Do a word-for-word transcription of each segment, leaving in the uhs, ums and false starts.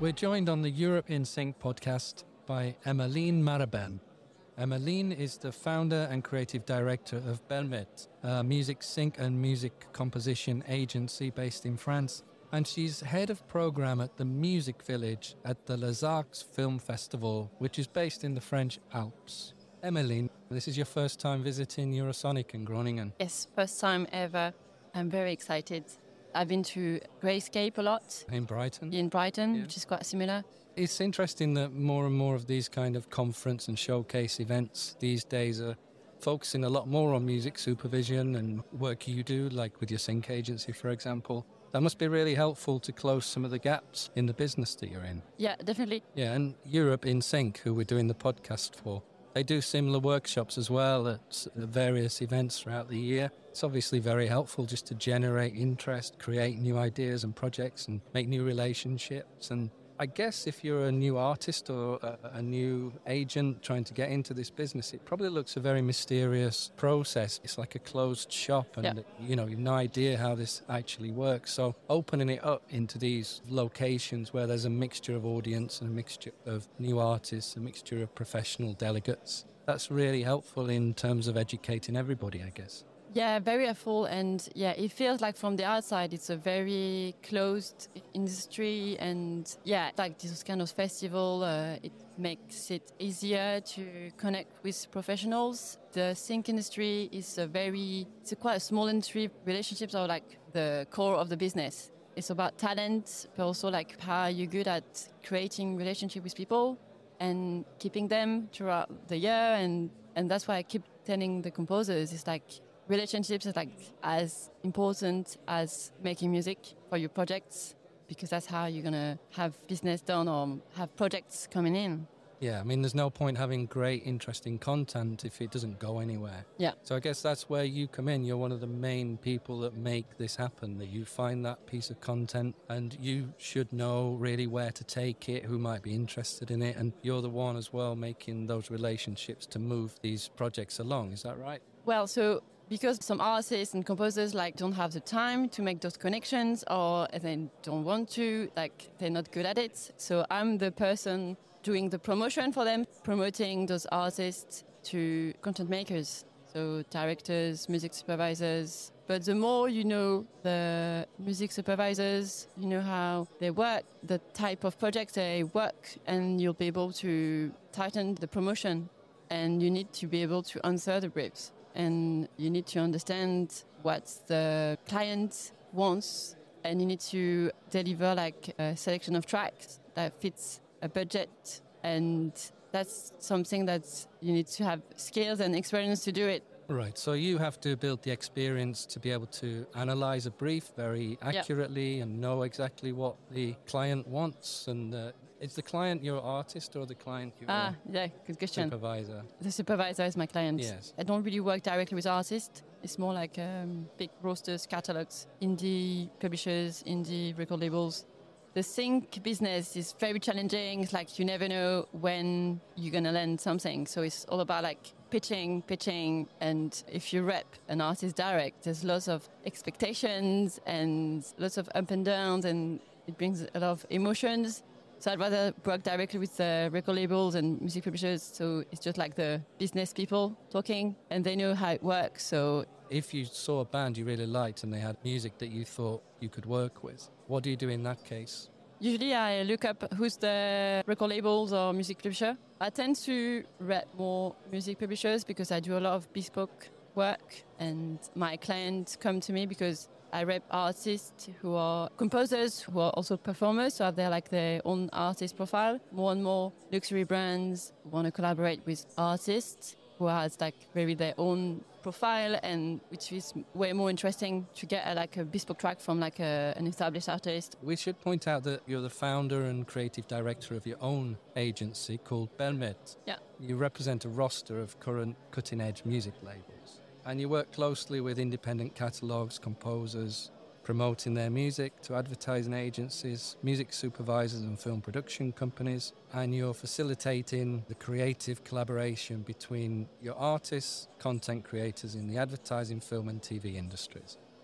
We're joined on the Europe in Sync podcast by Emmeline Marabin. Emmeline is the founder and creative director of Belmet, a music sync and music composition agency based in France, and she's head of program at the Music Village at the Les Arcs Film Festival, which is based in the French Alps. Emmeline, this is your first time visiting Eurosonic in Groningen. Yes, first time ever. I'm very excited. I've been to Grayscape a lot. In Brighton? In Brighton, Yeah. which is quite similar. It's interesting that more and more of these kind of conference and showcase events these days are focusing a lot more on music supervision and work you do, like with your sync agency, for example. That must be really helpful to close some of the gaps in the business that you're in. Yeah, definitely. Yeah, and Europe in Sync, who we're doing the podcast for, they do similar workshops as well at various events throughout the year. It's obviously very helpful just to generate interest, create new ideas and projects and make new relationships. And I guess if you're a new artist or a, a new agent trying to get into this business, it probably looks a very mysterious process. It's like a closed shop and, yeah. you know, you've no idea how this actually works. So opening it up into these locations where there's a mixture of audience and a mixture of new artists, a mixture of professional delegates, that's really helpful in terms of educating everybody, I guess. Yeah, very helpful. And yeah, it feels like from the outside, it's a very closed industry. And yeah, like this kind of festival, uh, it makes it easier to connect with professionals. The sync industry is a very, it's a quite a small industry. Relationships are like the core of the business. It's about talent, but also like how you're good at creating relationship with people and keeping them throughout the year. And, and that's why I keep telling the composers, it's like, relationships is like as important as making music for your projects, because that's how you're going to have business done or have projects coming in. Yeah, I mean, there's no point having great, interesting content if it doesn't go anywhere. Yeah. So I guess that's where you come in. You're one of the main people that make this happen, that you find that piece of content and you should know really where to take it, who might be interested in it. And you're the one as well making those relationships to move these projects along. Is that right? Well, so because some artists and composers like don't have the time to make those connections, or they don't want to, like they're not good at it. So I'm the person doing the promotion for them, promoting those artists to content makers, so directors, music supervisors. But the more you know the music supervisors, you know how they work, the type of projects they work, and you'll be able to tighten the promotion. And you need to be able to answer the briefs. And you need to understand what the client wants, and you need to deliver like a selection of tracks that fits a budget. And that's something that you need to have skills and experience to do it. Right, so you have to build the experience to be able to analyze a brief very accurately yeah. and know exactly what the client wants. And uh, is the client your artist or the client your ah, yeah, good question. supervisor? The supervisor is my client. Yes. I don't really work directly with artists. It's more like um, big rosters, catalogs, indie publishers, indie record labels. The sync business is very challenging. It's like you never know when you're going to land something. So it's all about like pitching, pitching. And if you rep an artist direct, there's lots of expectations and lots of up and downs, and it brings a lot of emotions. So I'd rather work directly with the record labels and music publishers. So it's just like the business people talking, and they know how it works. So if you saw a band you really liked and they had music that you thought you could work with, what do you do in that case? Usually I look up who's the record labels or music publisher. I tend to rep more music publishers because I do a lot of bespoke work, and my clients come to me because I rep artists who are composers, who are also performers, so have their like their own artist profile. More and more luxury brands want to collaborate with artists who has like very their own profile, and which is way more interesting to get a, like a bespoke track from like a, an established artist. We should point out that you're the founder and creative director of your own agency called Belmet. Yeah. You represent a roster of current cutting-edge music labels, and you work closely with independent catalogues, composers, promoting their music to advertising agencies, music supervisors and film production companies, and you're facilitating the creative collaboration between your artists, content creators in the advertising, film and T V industries.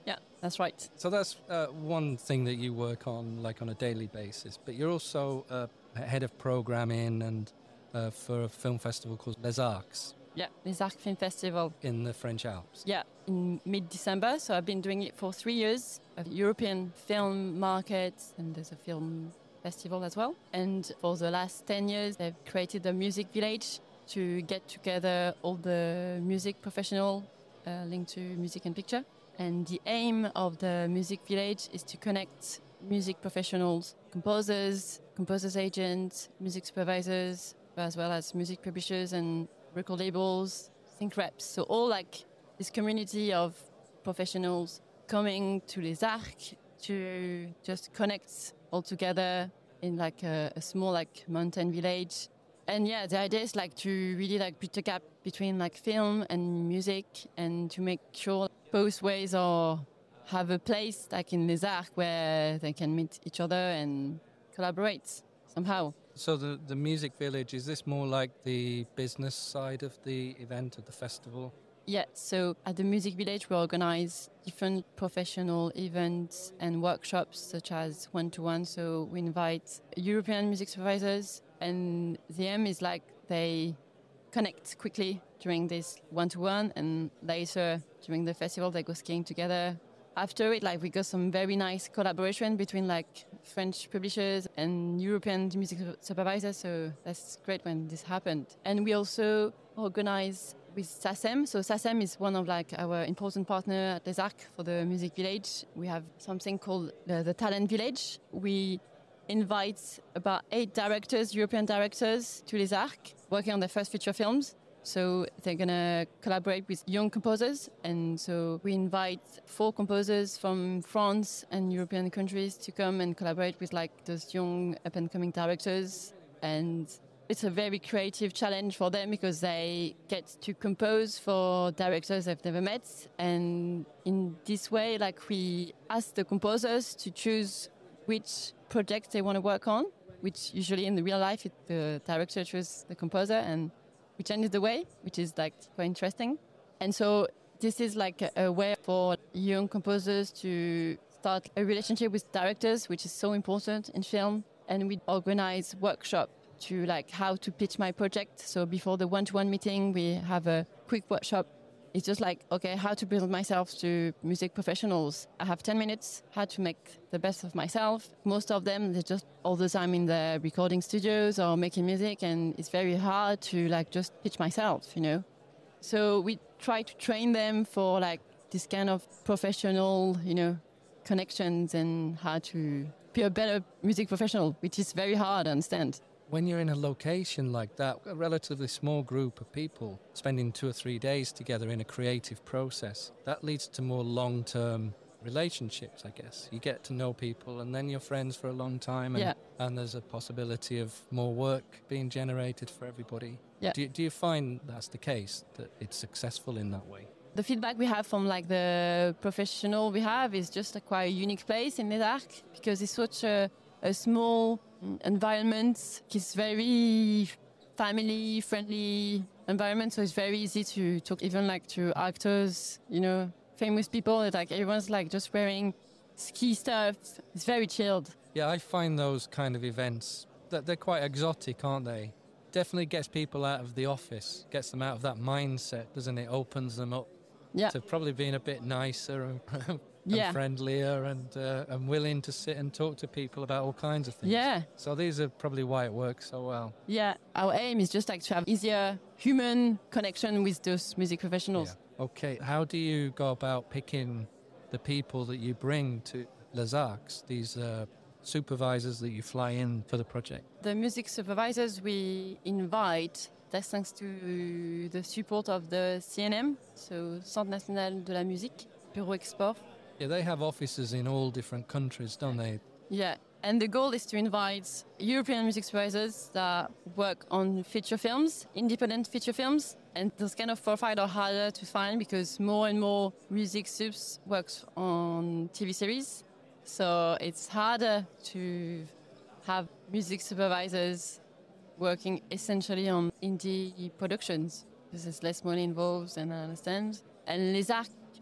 Yeah, that's right. So that's uh, one thing that you work on, like on a daily basis. But you're also uh, head of programming and uh, for a film festival called Les Arcs. Yeah, Les Arcs Film Festival. In the French Alps. Yeah, in mid-December. So I've been doing it for three years. A European film market, and there's a film festival as well. And for the last ten years, they've created a music village to get together all the music professionals uh, linked to music and picture. And the aim of the music village is to connect music professionals, composers, composers agents, music supervisors, as well as music publishers and record labels, sync reps. So all like this community of professionals coming to Les Arcs to just connect all together in like a, a small like mountain village. And yeah, the idea is like to really like bridge the gap between like film and music, and to make sure both ways are have a place like in Les Arcs where they can meet each other and collaborate somehow. So the, the music village, is this more like the business side of the event, of the festival? Yeah, so at the Music Village we organize different professional events and workshops such as one-to-one. So we invite European music supervisors, and the aim is like they connect quickly during this one-to-one, and later during the festival they go skiing together. After it, like we got some very nice collaboration between like French publishers and European music supervisors, so that's great when this happened. And we also organize with SACEM. So SACEM is one of like our important partner at Les Arcs for the Music Village. We have something called the, the Talent Village. We invite about eight directors, European directors, to Les Arcs working on their first feature films. So they're going to collaborate with young composers. And so we invite four composers from France and European countries to come and collaborate with like those young up-and-coming directors. And it's a very creative challenge for them because they get to compose for directors they've never met. And in this way, like we ask the composers to choose which projects they want to work on, which usually in the real life, it, the director chooses the composer, and we change the way, which is like quite interesting. And so this is like a, a way for young composers to start a relationship with directors, which is so important in film. And we organize workshops to like how to pitch my project. So before the one-to-one meeting, we have a quick workshop. It's just like, okay, how to build myself to music professionals. I have ten minutes, how to make the best of myself. Most of them, they're just all the time in the recording studios or making music, and it's very hard to like just pitch myself, you know. So we try to train them for like this kind of professional, you know, connections and how to be a better music professional, which is very hard to understand. When you're in a location like that, a relatively small group of people spending two or three days together in a creative process, that leads to more long-term relationships, I guess. You get to know people and then you're friends for a long time, and, yeah. and there's a possibility of more work being generated for everybody. Yeah. Do you, do you find that's the case, that it's successful in that way? The feedback we have from like the professional we have is just a quite unique place in Les Arcs, because it's such a, a small environment. It's very family friendly environment, so it's very easy to talk even like to actors, you know, famous people. It's like everyone's like just wearing ski stuff. It's very chilled. Yeah, I find those kind of events that they're quite exotic, aren't they? Definitely gets people out of the office, gets them out of that mindset, doesn't it? Opens them up yeah. to probably being a bit nicer and, and yeah. friendlier and uh, and willing to sit and talk to people about all kinds of things. Yeah. So these are probably why it works so well. Yeah, our aim is just like to have easier human connection with those music professionals. Yeah. Okay, how do you go about picking the people that you bring to Les Arcs, these uh, supervisors that you fly in for the project? The music supervisors we invite, that's thanks to the support of the C N M, so Centre National de la Musique, Bureau Export. Yeah, they have offices in all different countries, don't they? Yeah, and the goal is to invite European music supervisors that work on feature films, independent feature films, and those kind of profiles are harder to find because more and more music subs works on T V series. So it's harder to have music supervisors working essentially on indie productions because there's less money involved, and I understand. And Les Arcs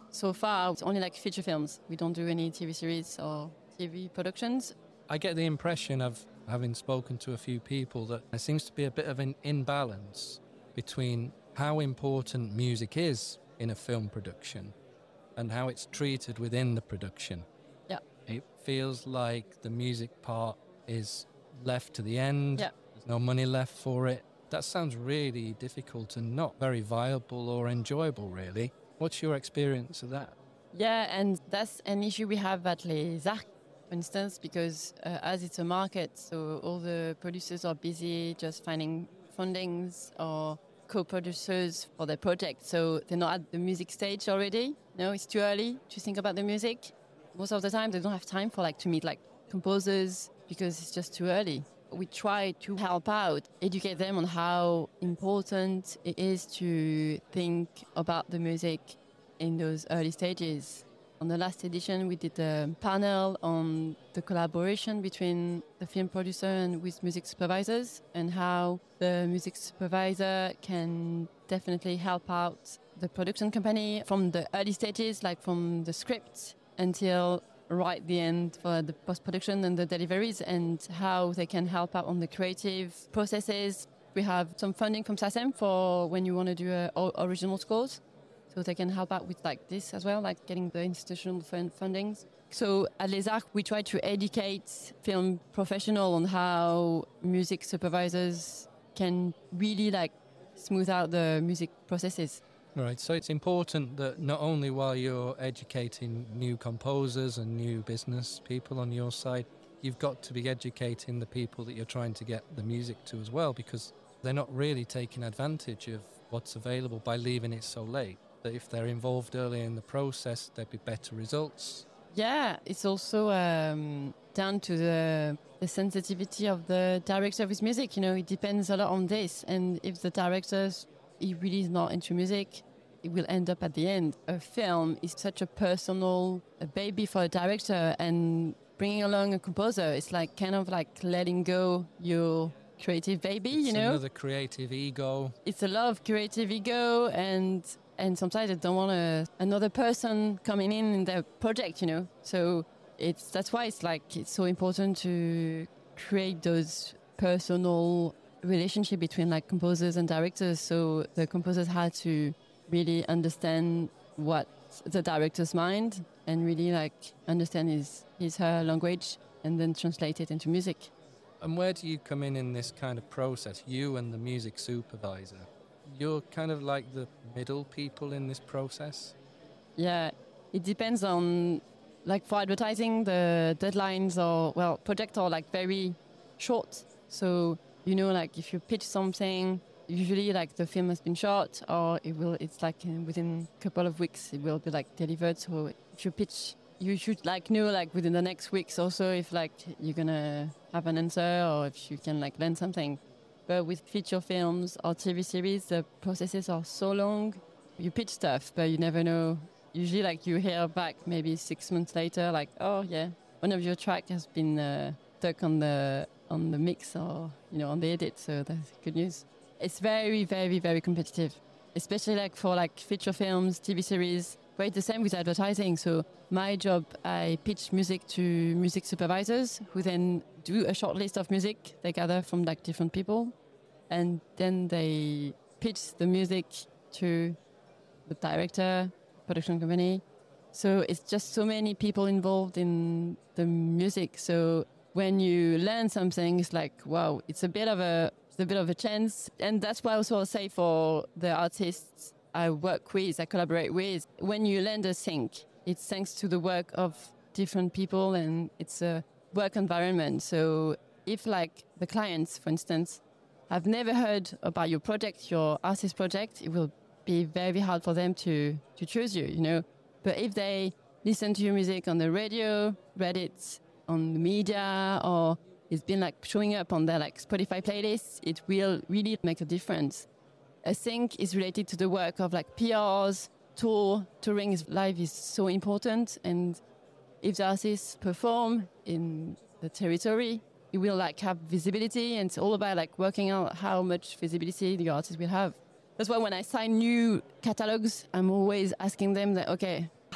so far, it's only like feature films. We don't do any T V series or T V productions. I get the impression of having spoken to a few people that there seems to be a bit of an imbalance between how important music is in a film production and how it's treated within the production. Yeah. It feels like the music part is left to the end. Yeah. There's no money left for it. That sounds really difficult and not very viable or enjoyable, really. What's your experience of that? Yeah, and that's an issue we have at Les Arcs, for instance, because uh, as it's a market, so all the producers are busy just finding fundings or co-producers for their project. So they're not at the music stage already. No, it's too early to think about the music. Most of the time, they don't have time for like to meet like composers because it's just too early. We try to help out, educate them on how important it is to think about the music in those early stages. On the last edition, we did a panel on the collaboration between the film producer and with music supervisors and how the music supervisor can definitely help out the production company from the early stages, like from the script until right the end for the post-production and the deliveries, and how they can help out on the creative processes. We have some funding from SACEM for when you want to do a, o- original scores. So they can help out with like this as well, like getting the institutional fund fundings. So at Les Arcs, we try to educate film professionals on how music supervisors can really like smooth out the music processes. Right, so it's important that not only while you're educating new composers and new business people on your side, you've got to be educating the people that you're trying to get the music to as well, because they're not really taking advantage of what's available by leaving it so late. That if they're involved early in the process, there'd be better results. Yeah, it's also um, down to the, the sensitivity of the director of his music. You know, it depends a lot on this. And if the director, he really is not into music, it will end up at the end. A film is such a personal a baby for a director, and bringing along a composer, it's like kind of like letting go your creative baby, it's you know? Another creative ego. It's a lot of creative ego, and and sometimes they don't want a, another person coming in in their project, you know? So it's that's why it's like it's so important to create those personal relationship between like composers and directors. So the composers had to really understand what the director's mind and really like understand his, his her language and then translate it into music. And where do you come in in this kind of process, you and the music supervisor? You're kind of like the middle people in this process? Yeah, it depends on, like for advertising, the deadlines are, well, projects are like very short. So, you know, like if you pitch something, usually like the film has been shot, or it will, it's like in, within a couple of weeks, it will be like delivered. So if you pitch, you should like know like within the next weeks also if like you're gonna have an answer or if you can like learn something. But with feature films or T V series, the processes are so long. You pitch stuff, but you never know. Usually like you hear back maybe six months later, like, oh yeah, one of your track has been uh, stuck on the on the mix or, you know, on the edit. So that's good news. It's very, very, very competitive, especially like for like feature films, T V series. But it's the same with advertising. So my job, I pitch music to music supervisors who then do a short list of music they gather from like different people. And then they pitch the music to the director, production company. So it's just so many people involved in the music. So when you learn something, it's like, wow, it's a bit of a, it's a bit of a chance. And that's why also I'll say for the artists I work with, I collaborate with, when you learn the sync, it's thanks to the work of different people and it's a work environment. So if like the clients, for instance, have never heard about your project, your artist project, it will be very hard for them to, to choose you, you know. But if they listen to your music on the radio, read it on the media, or it's been like showing up on their like Spotify playlists, it will really make a difference. A sync is related to the work of like P Rs, tour, touring is live is so important. And if the artists perform in the territory, it will like have visibility, and it's all about like working out how much visibility the artist will have. That's why when I sign new catalogs, I'm always asking them that, okay,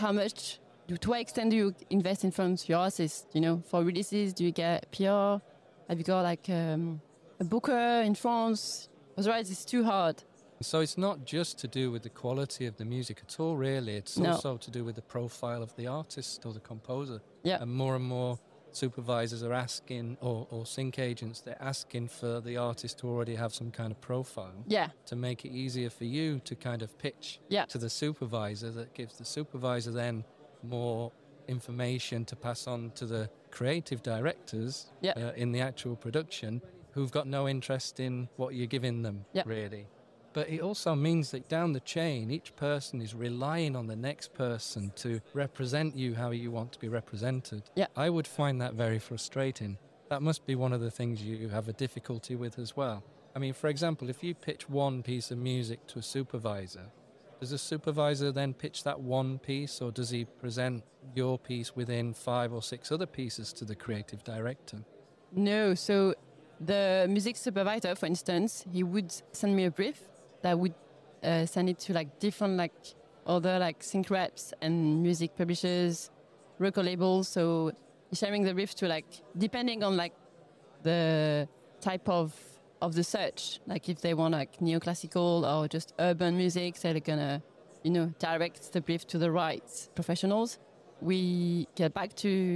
how much, to what extent do you invest in front of your artists? You know, for releases, do you get P R? Have you got like um, a booker in France? Otherwise, it's too hard. So it's not just to do with the quality of the music at all, really. It's No. also to do with the profile of the artist or the composer. Yeah. And more and more supervisors are asking, or, or sync agents, they're asking for the artist to already have some kind of profile. Yeah. To make it easier for you to kind of pitch Yeah. to the supervisor, that gives the supervisor then more information to pass on to the creative directors Yeah. uh, in the actual production, who've got no interest in what you're giving them, Yeah. really. But it also means that down the chain, each person is relying on the next person to represent you how you want to be represented. Yeah. I would find that very frustrating. That must be one of the things you have a difficulty with as well. I mean, for example, if you pitch one piece of music to a supervisor, does the supervisor then pitch that one piece, or does he present your piece within five or six other pieces to the creative director? No, so the music supervisor, for instance, he would send me a brief that would uh, send it to like different like other like sync reps and music publishers, record labels. So he's sharing the brief to like, depending on like the type of of the search, like if they want like neoclassical or just urban music, so they're gonna, you know, direct the brief to the right professionals. We get back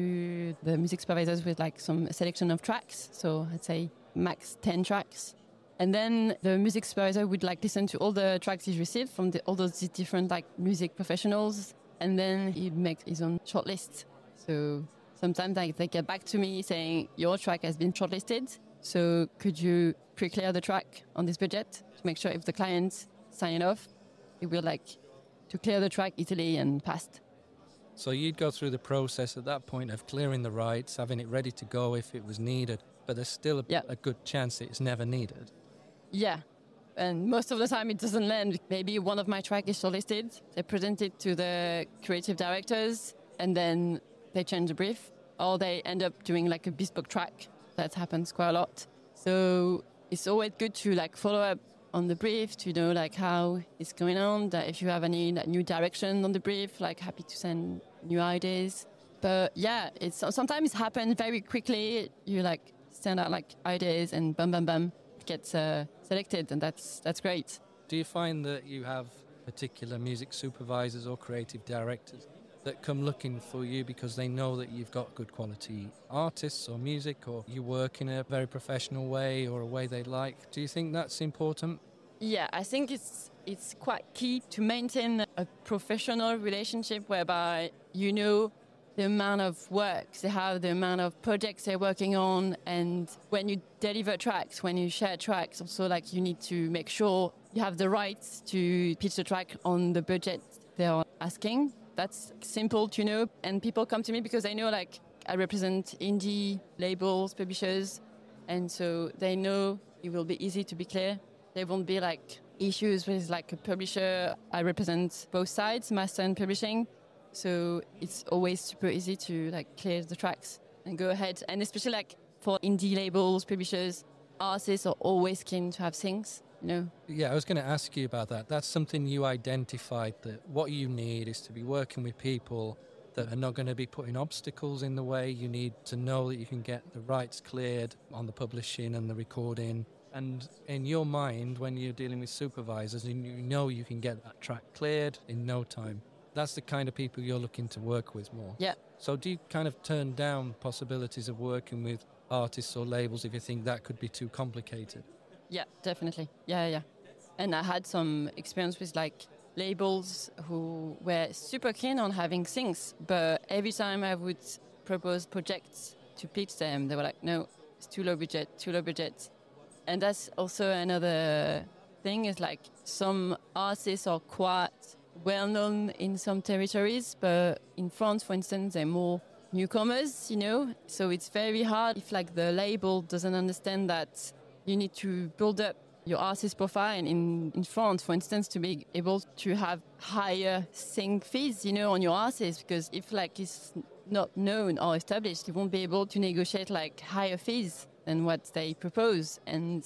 to the music supervisors with like some selection of tracks, so I'd say max ten tracks. And then the music supervisor would like listen to all the tracks he's received from the, all those different like music professionals, and then he'd make his own shortlist. So sometimes like, they get back to me saying, your track has been shortlisted, so could you pre-clear the track on this budget to make sure if the client sign it off, it will like to clear the track easily and fast. So you'd go through the process at that point of clearing the rights, having it ready to go if it was needed, but there's still a, Yeah. a good chance it's never needed. Yeah, and most of the time it doesn't land. Maybe one of my tracks is shortlisted, they present it to the creative directors, and then they change the brief, or they end up doing like a bespoke track. That happens quite a lot. So it's always good to like follow up on the brief to know like how it's going on, that if you have any like, new direction on the brief, like happy to send new ideas. But yeah, it's sometimes it happens very quickly. You like send out like ideas and bum bum bum it gets uh, selected, and that's that's great. Do you find that you have particular music supervisors or creative directors that come looking for you because they know that you've got good quality artists or music, or you work in a very professional way or a way they like? Do you think that's important? Yeah, I think it's it's quite key to maintain a professional relationship whereby you know the amount of work they have, the amount of projects they're working on, and when you deliver tracks, when you share tracks, also like you need to make sure you have the rights to pitch the track on the budget they are asking. That's simple to know, and people come to me because they know like I represent indie labels, publishers, and so they know it will be easy to be clear. There won't be like issues with like a publisher. I represent both sides, master and publishing, so it's always super easy to like clear the tracks and go ahead. And especially like for indie labels, publishers, artists are always keen to have things. No. Yeah, I was going to ask you about that. That's something you identified, that what you need is to be working with people that are not going to be putting obstacles in the way. You need to know that you can get the rights cleared on the publishing and the recording. And in your mind, when you're dealing with supervisors, and you know you can get that track cleared in no time, that's the kind of people you're looking to work with more. Yeah. So do you kind of turn down possibilities of working with artists or labels if you think that could be too complicated? Yeah, definitely. Yeah, yeah. And I had some experience with like labels who were super keen on having things, but every time I would propose projects to pitch them, they were like, no, it's too low budget, too low budget. And that's also another thing, is like some artists are quite well known in some territories, but in France, for instance, they're more newcomers, you know? So it's very hard if like the label doesn't understand that you need to build up your artist profile in, in France, for instance, to be able to have higher sync fees, you know, on your artist. Because if like it's not known or established, you won't be able to negotiate like higher fees than what they propose. And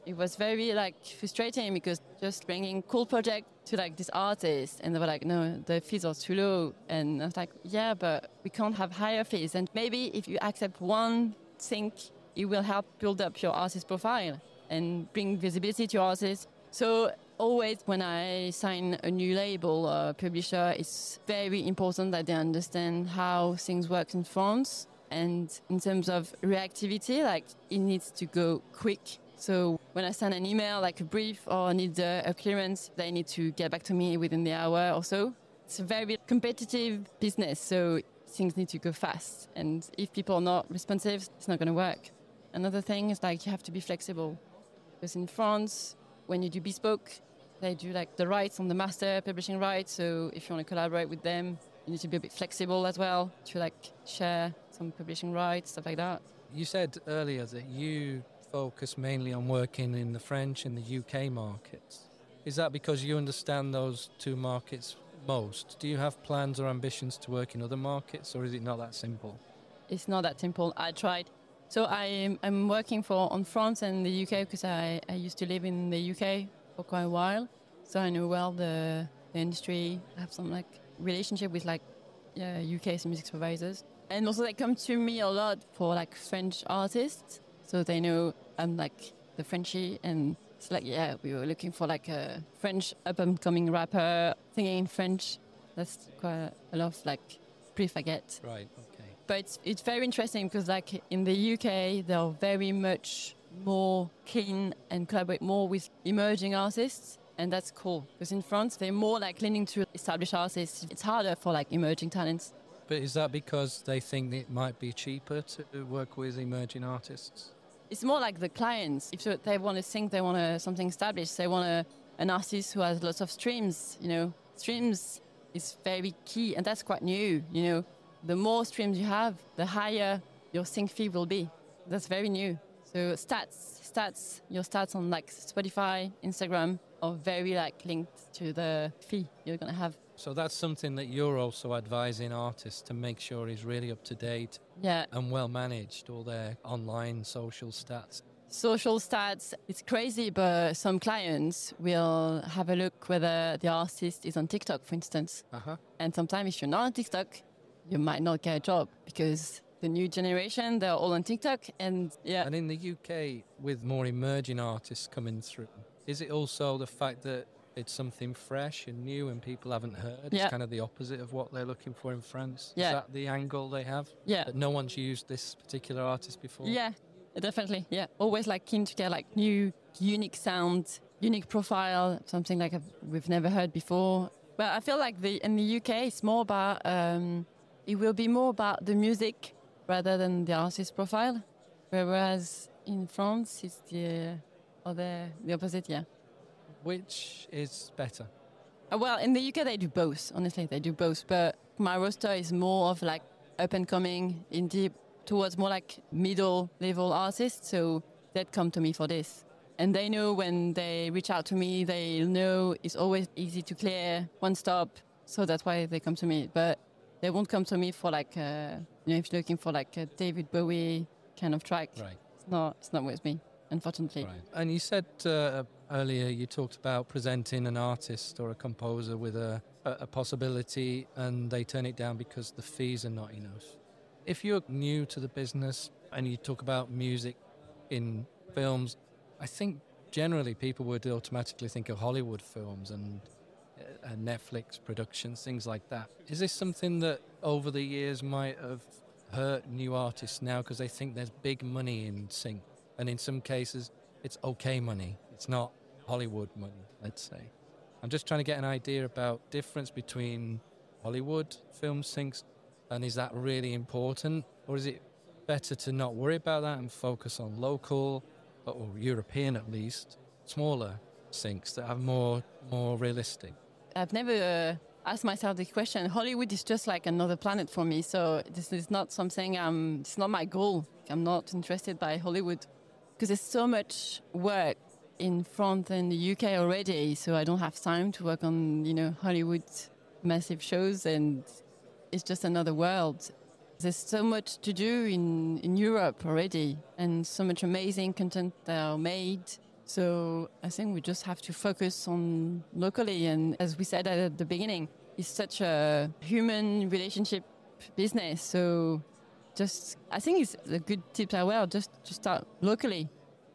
it was very like frustrating because just bringing cool project to like this artist, and they were like, no, the fees are too low. And I was like, yeah, but we can't have higher fees. And maybe if you accept one sync, it will help build up your artist profile and bring visibility to your artists. So always when I sign a new label or publisher, it's very important that they understand how things work in France. And in terms of reactivity, like it needs to go quick. So when I send an email, like a brief or need a, a clearance, they need to get back to me within the hour or so. It's a very competitive business, so things need to go fast. And if people are not responsive, it's not going to work. Another thing is like you have to be flexible. Because in France, when you do bespoke, they do like the rights on the master publishing rights. So if you want to collaborate with them, you need to be a bit flexible as well to like share some publishing rights, stuff like that. You said earlier that you focus mainly on working in the French and the U K markets. Is that because you understand those two markets most? Do you have plans or ambitions to work in other markets, or is it not that simple? It's not that simple. I tried. So I, I'm working for on France and the U K because I, I used to live in the U K for quite a while. So I know well the, the industry. I have some like relationship with like yeah, U K music supervisors. And also they come to me a lot for like French artists. So they know I'm like the Frenchie, and it's like, yeah, we were looking for like a French up-and-coming rapper singing in French. That's quite a lot of like brief I get. Right, okay. But it's, it's very interesting because like in the U K, they're very much more keen and collaborate more with emerging artists. And that's cool because in France, they're more like leaning to established artists. It's harder for like emerging talents. But is that because they think it might be cheaper to work with emerging artists? It's more like the clients. If they want to sing, they want to, something established. They want a, an artist who has lots of streams. You know, streams is very key, and that's quite new. You know, the more streams you have, the higher your sync fee will be. That's very new. So stats, stats, your stats on like Spotify, Instagram are very like linked to the fee you're gonna have. So that's something that you're also advising artists to make sure is really up to date, yeah, and well managed, all their online social stats. Social stats, it's crazy, but some clients will have a look whether the artist is on TikTok, for instance. Uh-huh. And sometimes if you're not on TikTok, you might not get a job because the new generation, they're all on TikTok. And yeah. And in the U K, with more emerging artists coming through, is it also the fact that it's something fresh and new and people haven't heard? Yeah. It's kind of the opposite of what they're looking for in France. Yeah. Is that the angle they have? Yeah. That no one's used this particular artist before? Yeah, definitely. Yeah. Always like keen to get like new, unique sound, unique profile, something like we've never heard before. But I feel like the in the U K, it's more about, um, it will be more about the music rather than the artist profile. Whereas in France, it's the other, the opposite, yeah. Which is better? Uh, well, in the U K, they do both. Honestly, they do both. But my roster is more of like up and coming indie towards more like middle level artists. So they'd come to me for this. And they know when they reach out to me, they know it's always easy to clear, one stop. So that's why they come to me. But they won't come to me for like, uh, you know, if you're looking for like a David Bowie kind of track. Right. It's not, it's not with me, unfortunately. Right. And you said uh, earlier, you talked about presenting an artist or a composer with a, a possibility and they turn it down because the fees are not enough. If you're new to the business and you talk about music in films, I think generally people would automatically think of Hollywood films and uh, Netflix productions, things like that. Is this something that over the years might have hurt new artists now because they think there's big money in sync? And in some cases, it's okay money. It's not Hollywood money, let's say. I'm just trying to get an idea about difference between Hollywood film syncs, and is that really important? Or is it better to not worry about that and focus on local, or European at least, smaller syncs that are more more realistic? I've never uh, asked myself the question. Hollywood is just like another planet for me. So this is not something, um, it's not my goal. I'm not interested by Hollywood because there's so much work in France and the U K already. So I don't have time to work on, you know, Hollywood massive shows, and it's just another world. There's so much to do in, in Europe already, and so much amazing content that are made. So I think we just have to focus on locally. And as we said at the beginning, it's such a human relationship business. So just, I think it's a good tip as well, just to start locally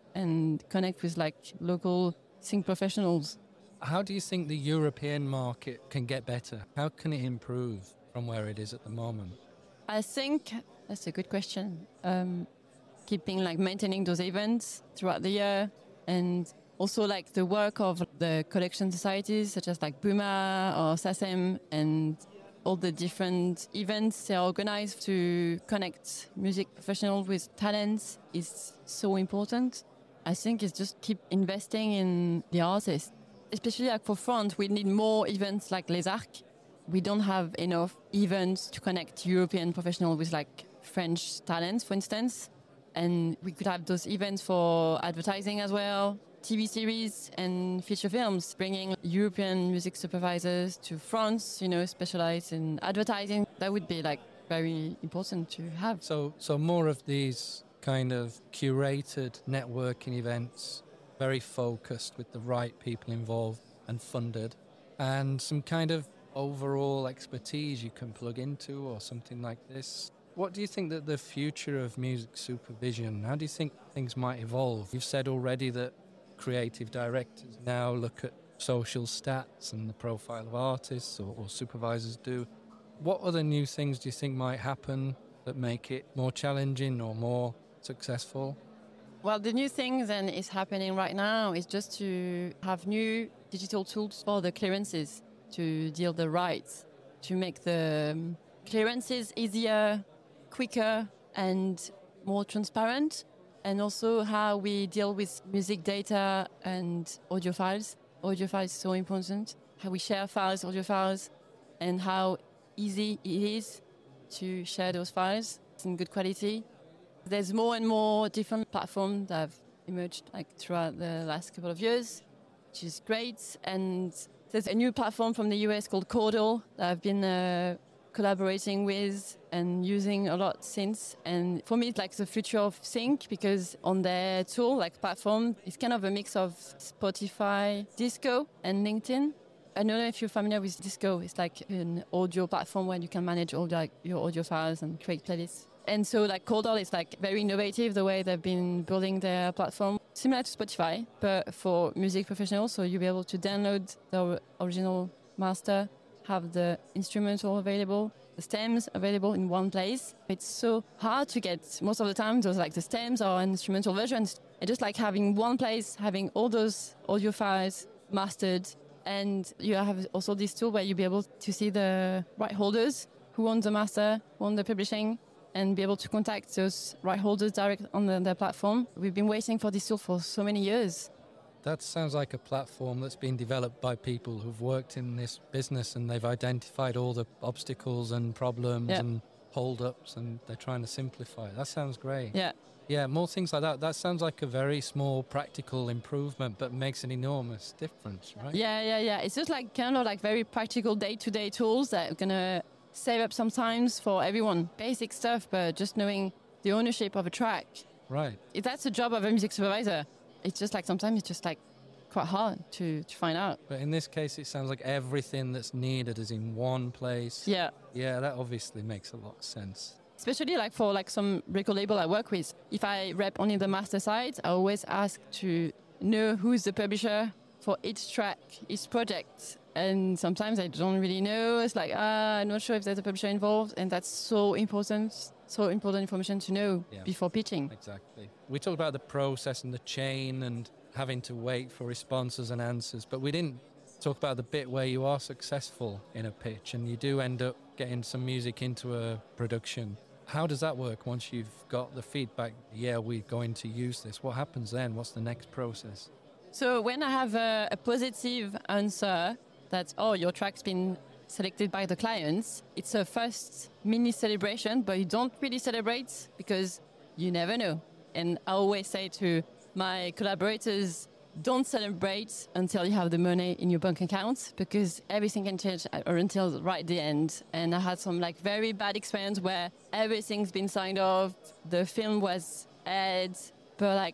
and connect with like local sync professionals. How do you think the European market can get better? How can it improve from where it is at the moment? I think that's a good question. Um, keeping like maintaining those events throughout the year, and also like the work of the collection societies such as like BUMA or SACEM, and all the different events they organize to connect music professionals with talents is so important. I think it's just keep investing in the artists. Especially like for France, we need more events like Les Arcs. We don't have enough events to connect European professionals with like French talents, for instance. And we could have those events for advertising as well, T V series and feature films, bringing European music supervisors to France, you know, specialized in advertising. That would be like very important to have. So, so more of these kind of curated networking events, very focused with the right people involved and funded, and some kind of overall expertise you can plug into or something like this. What do you think that the future of music supervision, how do you think things might evolve? You've said already that creative directors now look at social stats and the profile of artists, or, or supervisors do. What other new things do you think might happen that make it more challenging or more successful? Well, the new thing then is happening right now is just to have new digital tools for the clearances to deal the rights, to make the um, clearances easier, quicker and more transparent, and also how we deal with music data and audio files. Audio files is so important, how we share files, audio files, and how easy it is to share those files in good quality. There's more and more different platforms that have emerged like throughout the last couple of years, which is great. And there's a new platform from the U S called Chordal that I've been uh, collaborating with and using a lot since. And for me, it's like the future of sync, because on their tool, like platform, it's kind of a mix of Spotify, Disco, and LinkedIn. I don't know if you're familiar with Disco. It's like an audio platform where you can manage all like your audio files and create playlists. And so like Chordal is like very innovative the way they've been building their platform, similar to Spotify, but for music professionals. So you'll be able to download the original master, have the instrumental available, the stems available in one place. It's so hard to get most of the time those like the stems or instrumental versions. And just like having one place, having all those audio files mastered, and you have also this tool where you'll be able to see the right holders, who owns the master, who owns the publishing, and be able to contact those right holders direct on the, their platform. We've been waiting for this tool for so many years. That sounds like a platform that's been developed by people who've worked in this business, and they've identified all the obstacles and problems yeah. and hold-ups, and they're trying to simplify it. That sounds great. Yeah. Yeah, more things like that. That sounds like a very small practical improvement, but makes an enormous difference, right? Yeah, yeah, yeah. It's just like kind of like very practical day-to-day tools that are going to save up sometimes for everyone. Basic stuff, but just knowing the ownership of a track. Right. If that's the job of a music supervisor, it's just like sometimes it's just like quite hard to, to find out. But in this case, it sounds like everything that's needed is in one place. Yeah. Yeah, that obviously makes a lot of sense. Especially like for like some record label I work with. If I rep only the master side, I always ask to know who's the publisher for each track, each project. And sometimes I don't really know. It's like, ah, I'm not sure if there's a publisher involved. And that's so important, so important information to know yeah. before pitching. Exactly. We talked about the process and the chain and having to wait for responses and answers, but we didn't talk about the bit where you are successful in a pitch and you do end up getting some music into a production. How does that work once you've got the feedback, yeah, we're going to use this? What happens then? What's the next process? So when I have a, a positive answer that, oh, your track's been selected by the clients, it's a first mini celebration, but you don't really celebrate because you never know. And I always say to my collaborators, don't celebrate until you have the money in your bank account, because everything can change or until right the end. And I had some like very bad experience where everything's been signed off, the film was aired, but like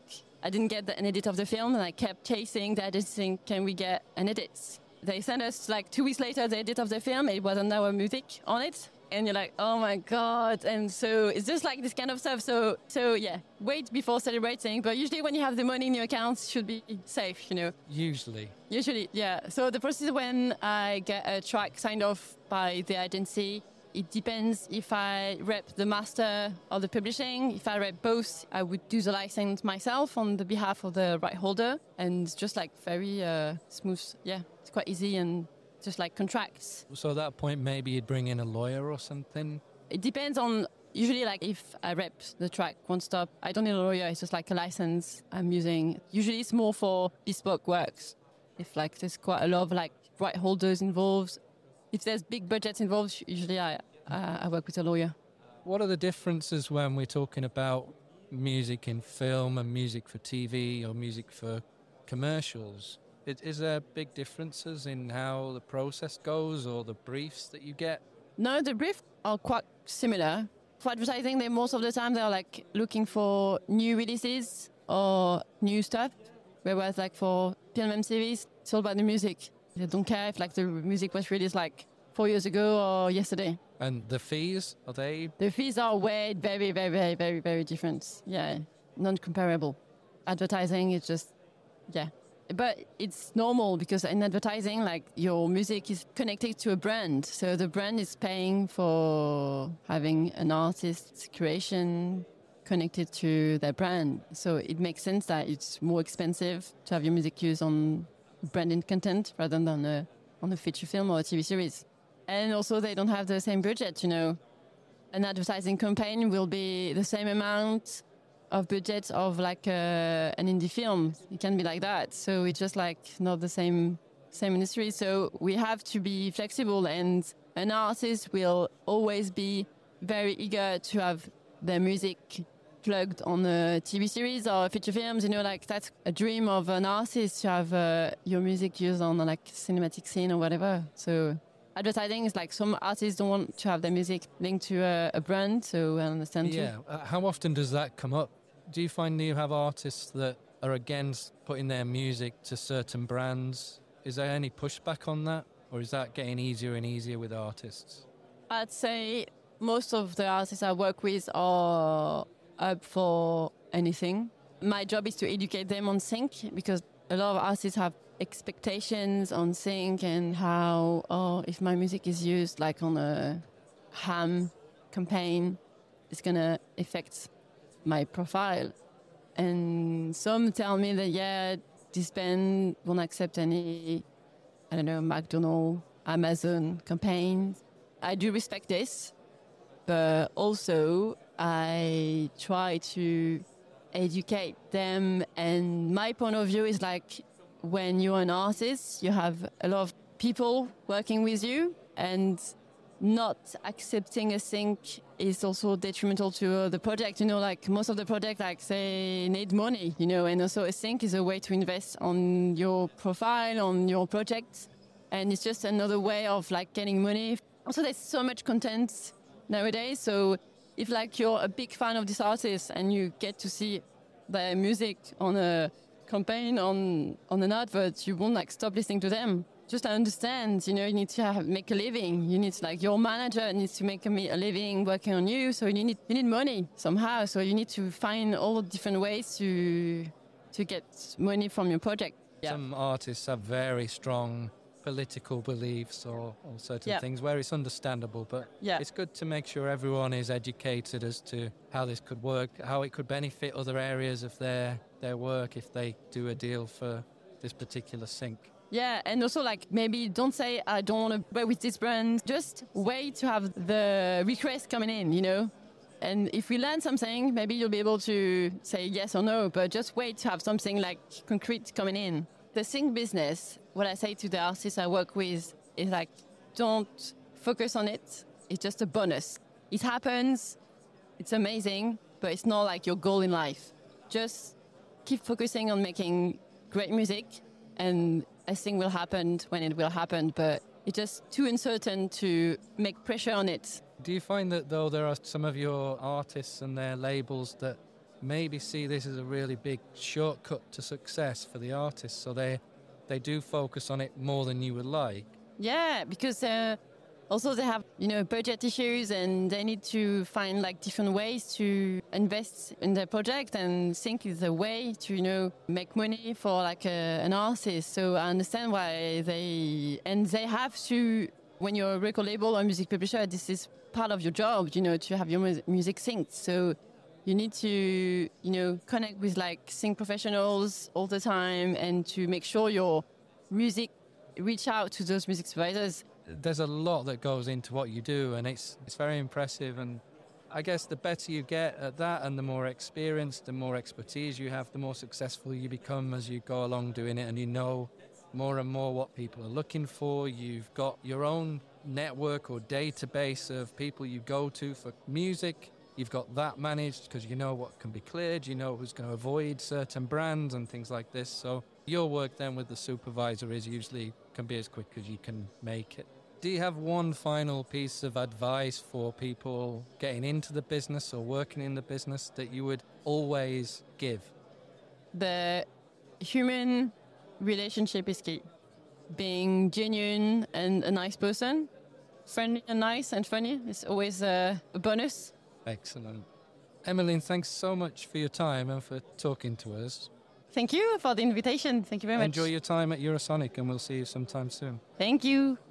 I didn't get the, an edit of the film, and I kept chasing the edit, saying, can we get an edit? They sent us like two weeks later the edit of the film. It wasn't our music on it. And you're like, oh my God. And so it's just like this kind of stuff. So, so yeah, wait before celebrating. But usually when you have the money in your account, it should be safe, you know. Usually. Usually, yeah. So the process when I get a track signed off by the agency, it depends if I rep the master or the publishing. If I rep both, I would do the license myself on the behalf of the right holder. And just like very uh, smooth. Yeah, it's quite easy and just like contracts. So at that point, maybe you'd bring in a lawyer or something? It depends on, usually like if I rep the track one stop, I don't need a lawyer, it's just like a license I'm using. Usually it's more for bespoke works. If like there's quite a lot of like right holders involved, if there's big budgets involved, usually I, uh, I work with a lawyer. What are the differences when we're talking about music in film and music for T V or music for commercials? Is, is there big differences in how the process goes or the briefs that you get? No, the briefs are quite similar. For advertising, they most of the time they're like looking for new releases or new stuff. Whereas like for film and series, it's all about the music. They don't care if like the music was released like four years ago or yesterday. And the fees, are they? The fees are way very, very, very, very, very different. Yeah, non-comparable. Advertising is just, yeah. But it's normal because in advertising, like your music is connected to a brand. So the brand is paying for having an artist's creation connected to their brand. So it makes sense that it's more expensive to have your music used on branded content rather than a, on a feature film or a T V series. And also they don't have the same budget, you know. An advertising campaign will be the same amount of budget of like uh, an indie film. It can be like that. So it's just like not the same same industry. So we have to be flexible, and an artist will always be very eager to have their music plugged on a T V series or feature films. You know, like that's a dream of an artist to have uh, your music used on a, like cinematic scene or whatever. So advertising is like some artists don't want to have their music linked to a, a brand, so I understand too. Yeah. Uh, how often does that come up? Do you find that you have artists that are against putting their music to certain brands? Is there any pushback on that? Or is that getting easier and easier with artists? I'd say most of the artists I work with are up for anything. My job is to educate them on sync, because a lot of artists have expectations on sync and how, oh, if my music is used like on a ham campaign, it's going to affect my profile. And some tell me that, yeah, this band won't accept any, I don't know, McDonald's, Amazon campaigns. I do respect this, but also I try to educate them. And my point of view is like, when you're an artist, you have a lot of people working with you, and not accepting a sync is also detrimental to the project. You know, like most of the projects, like they need money, you know, and also a sync is a way to invest on your profile, on your project. And it's just another way of like getting money. Also, there's so much content nowadays. So if like you're a big fan of this artist and you get to see their music on a campaign, on, on an advert, you won't like stop listening to them. Just understand, you know, you need to have, make a living. You need to, like, your manager needs to make a, a living working on you. So you need you need money somehow. So you need to find all different ways to to get money from your project. Yeah. Some artists have very strong political beliefs or, or certain yeah. things where it's understandable, but yeah. it's good to make sure everyone is educated as to how this could work, how it could benefit other areas of their their work if they do a deal for this particular sync. Yeah, and also like maybe don't say I don't want to work with this brand. Just wait to have the request coming in, you know. And if we learn something, maybe you'll be able to say yes or no. But just wait to have something like concrete coming in. The sync business, what I say to the artists I work with is like, don't focus on it. It's just a bonus. It happens. It's amazing, but it's not like your goal in life. Just keep focusing on making great music, and I think will happen when it will happen, but it's just too uncertain to make pressure on it. Do you find that, though, there are some of your artists and their labels that maybe see this as a really big shortcut to success for the artists. So they they do focus on it more than you would like. Yeah, because uh, also they have, you know, budget issues, and they need to find like different ways to invest in their project, and Sync is a way to, you know, make money for like a, an artist. So I understand why they, and they have to, when you're a record label or music publisher, this is part of your job, you know, to have your mu- music synced. So you need to, you know, connect with like sync professionals all the time, and to make sure your music reach out to those music supervisors. There's a lot that goes into what you do, and it's it's very impressive. And I guess the better you get at that, and the more experience, the more expertise you have, the more successful you become as you go along doing it, and you know more and more what people are looking for. You've got your own network or database of people you go to for music. You've got that managed because you know what can be cleared, you know who's going to avoid certain brands and things like this. So your work then with the supervisor is usually can be as quick as you can make it. Do you have one final piece of advice for people getting into the business or working in the business that you would always give? The human relationship is key. Being genuine and a nice person, friendly and nice and funny is always a, a bonus. Excellent. Emmeline, thanks so much for your time and for talking to us. Thank you for the invitation. Thank you very much. Enjoy your time at Eurosonic, and we'll see you sometime soon. Thank you.